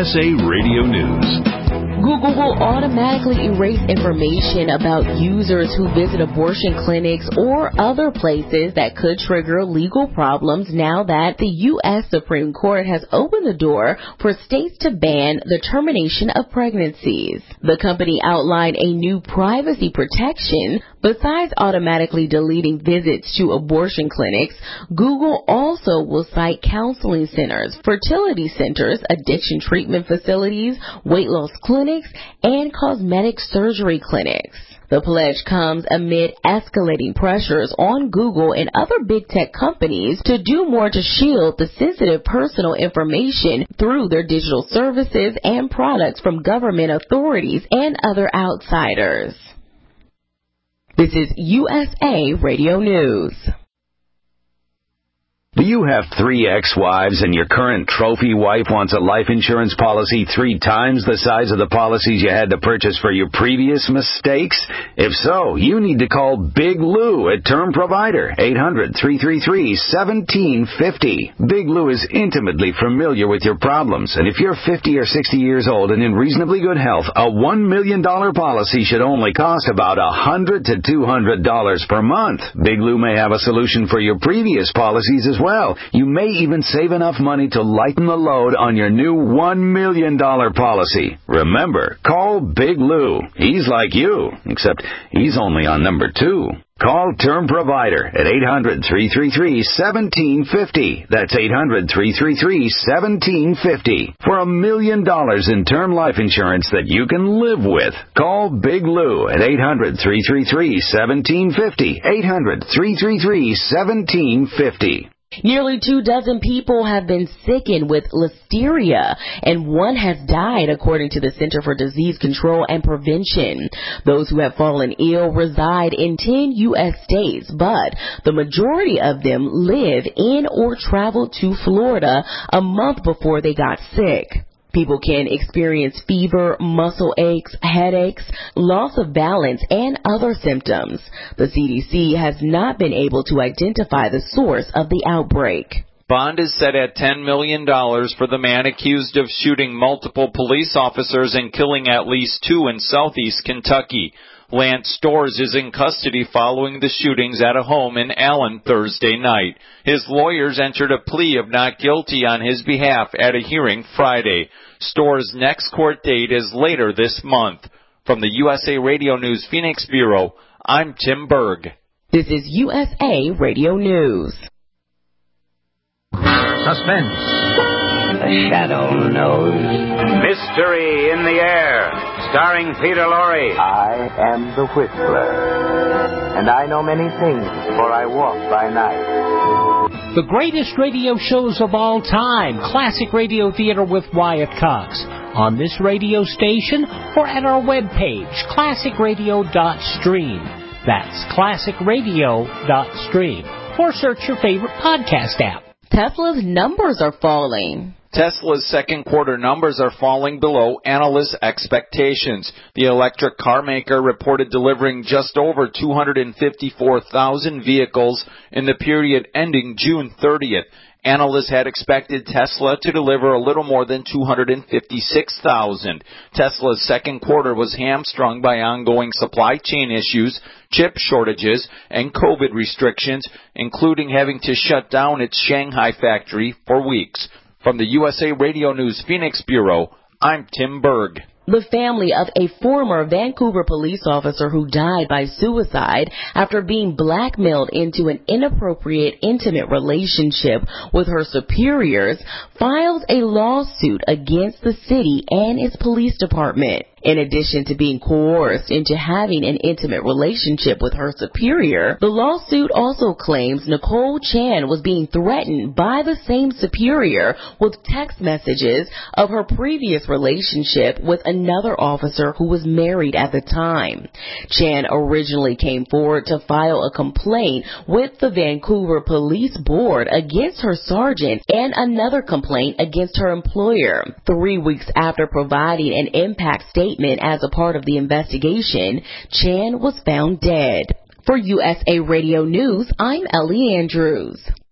USA Radio News. Google will automatically erase information about users who visit abortion clinics or other places that could trigger legal problems now that the U.S. Supreme Court has opened the door for states to ban the termination of pregnancies. The company outlined a new privacy protection. Besides automatically deleting visits to abortion clinics, Google also will cite counseling centers, fertility centers, addiction treatment facilities, weight loss clinics, and cosmetic surgery clinics. The pledge comes amid escalating pressures on Google and other big tech companies to do more to shield the sensitive personal information through their digital services and products from government authorities and other outsiders. This is USA Radio News. Do you have 3 ex-wives and your current trophy wife wants a life insurance policy 3 times the size of the policies you had to purchase for your previous mistakes? If so, you need to call Big Lou at Term Provider, 800-333-1750. Big Lou is intimately familiar with your problems, and if you're 50 or 60 years old and in reasonably good health, a $1 million policy should only cost about $100 to $200 per month. Big Lou may have a solution for your previous policies as well. You may even save enough money to lighten the load on your new $1 million policy. Remember, call Big Lou. He's like you, except he's only on number 2. Call Term Provider at 800-333-1750. That's 800-333-1750 for $1 million in term life insurance that you can live with. Call Big Lou at 800-333-1750. 800-333-1750. Nearly 24 people have been sickened with listeria, and 1 has died, according to the Center for Disease Control and Prevention. Those who have fallen ill reside in 10 U.S. states, but the majority of them live in or traveled to Florida a month before they got sick. People can experience fever, muscle aches, headaches, loss of balance, and other symptoms. The CDC has not been able to identify the source of the outbreak. Bond is set at $10 million for the man accused of shooting multiple police officers and killing at least 2 in southeast Kentucky. Lance Storrs is in custody following the shootings at a home in Allen Thursday night. His lawyers entered a plea of not guilty on his behalf at a hearing Friday. Storrs' next court date is later this month. From the USA Radio News Phoenix Bureau, I'm Tim Berg. This is USA Radio News. Suspense. The shadow knows. Mystery in the Air, starring Peter Lorre. I am the Whistler, and I know many things, for I walk by night. The greatest radio shows of all time, Classic Radio Theater with Wyatt Cox, on this radio station or at our webpage, classicradio.stream. That's classicradio.stream. Or search your favorite podcast app. Tesla's numbers are falling. Tesla's second quarter numbers are falling below analysts' expectations. The electric car maker reported delivering just over 254,000 vehicles in the period ending June 30th. Analysts had expected Tesla to deliver a little more than 256,000. Tesla's second quarter was hamstrung by ongoing supply chain issues, chip shortages, and COVID restrictions, including having to shut down its Shanghai factory for weeks. From the USA Radio News Phoenix Bureau, I'm Tim Berg. The family of a former Vancouver police officer who died by suicide after being blackmailed into an inappropriate, intimate relationship with her superiors filed a lawsuit against the city and its police department. In addition to being coerced into having an intimate relationship with her superior, the lawsuit also claims Nicole Chan was being threatened by the same superior with text messages of her previous relationship with another officer who was married at the time. Chan originally came forward to file a complaint with the Vancouver Police Board against her sergeant and another complaint against her employer. 3 weeks after providing an impact statement as a part of the investigation, Chan was found dead. For USA Radio News, I'm Ellie Andrews.